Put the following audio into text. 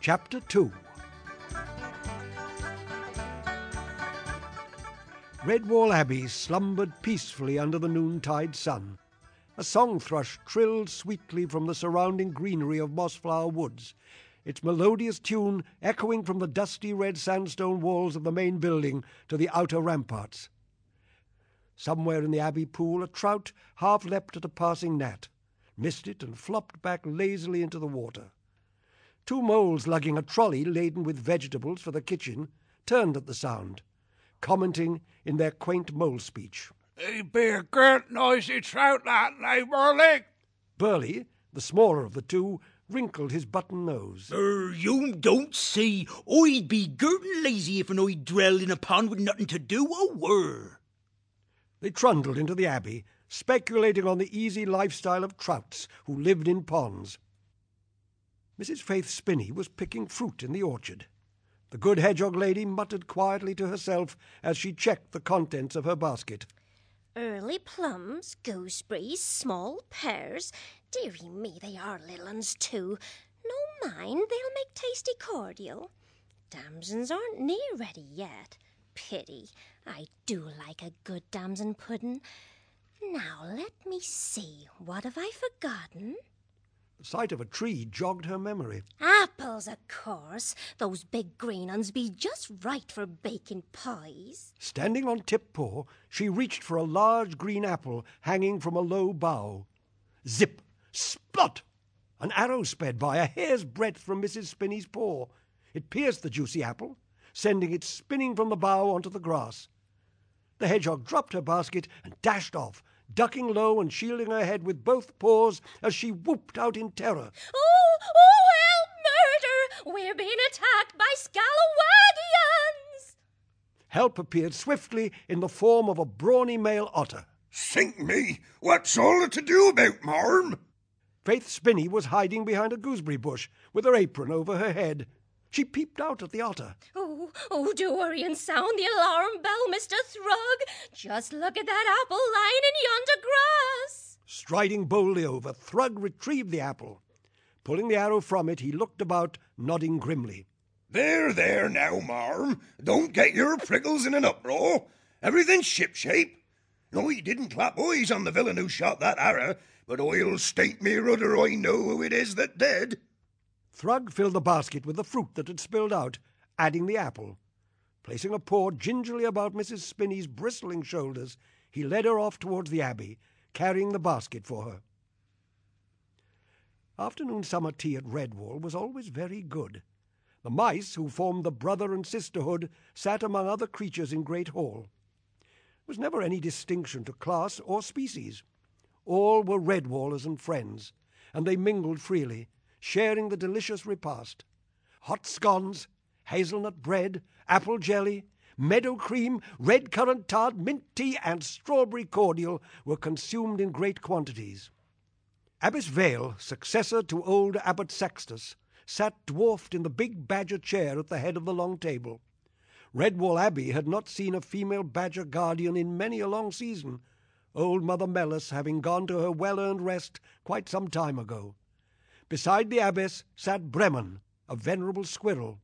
Chapter 2. Redwall Abbey slumbered peacefully under the noontide sun. A song thrush trilled sweetly from the surrounding greenery of Mossflower Woods, its melodious tune echoing from the dusty red sandstone walls of the main building to the outer ramparts. Somewhere in the abbey pool a trout half leapt at a passing gnat, missed it and flopped back lazily into the water. Two moles lugging a trolley laden with vegetables for the kitchen turned at the sound, commenting in their quaint mole speech. "He be a great noisy trout, that, eh, Burley?" Burley, the smaller of the two, wrinkled his button nose. You don't see. I'd be girtin' lazy if I'd drilled in a pond with nothing to do, I were. They trundled into the abbey, speculating on the easy lifestyle of trouts who lived in ponds. Mrs. Faith Spinney was picking fruit in the orchard. The good hedgehog lady muttered quietly to herself as she checked the contents of her basket. Early plums, gooseberries, small pears. Dearie me, they are little uns too. No mind, they'll make tasty cordial. Damsons aren't near ready yet. Pity. I do like a good damson pudding. Now let me see, what have I forgotten? The sight of a tree jogged her memory. Apples, of course. Those big green uns be just right for baking pies. Standing on tip-paw, she reached for a large green apple hanging from a low bough. Zip! Splot! An arrow sped by a hair's breadth from Mrs. Spinney's paw. It pierced the juicy apple, sending it spinning from the bough onto the grass. The hedgehog dropped her basket and dashed off, ducking low and shielding her head with both paws as she whooped out in terror. Oh, help, murder! We're being attacked by scalawagians! Help appeared swiftly in the form of a brawny male otter. "Sink me! What's all to do about, marm?" Faith Spinney was hiding behind a gooseberry bush with her apron over her head. She peeped out at the otter. Oh, do hurry and sound the alarm bell, Mr. Thrug. Just look at that apple lying in yonder grass. Striding boldly over, Thrug retrieved the apple. Pulling the arrow from it, he looked about, nodding grimly. There now, marm. Don't get your prickles in an uproar. Everything's shipshape. No, he didn't clap eyes on the villain who shot that arrow, but I'll stake me rudder I know who it is that did. Thrug filled the basket with the fruit that had spilled out, adding the apple. Placing a paw gingerly about Mrs. Spinney's bristling shoulders, he led her off towards the abbey, carrying the basket for her. Afternoon summer tea at Redwall was always very good. The mice, who formed the brother and sisterhood, sat among other creatures in Great Hall. There was never any distinction to class or species. All were Redwallers and friends, and they mingled freely, sharing the delicious repast. Hot scones, hazelnut bread, apple jelly, meadow cream, red currant tart, mint tea, and strawberry cordial were consumed in great quantities. Abbess Vale, successor to old Abbot Sextus, sat dwarfed in the big badger chair at the head of the long table. Redwall Abbey had not seen a female badger guardian in many a long season, old Mother Mellis having gone to her well-earned rest quite some time ago. Beside the abbess sat Bremen, a venerable squirrel.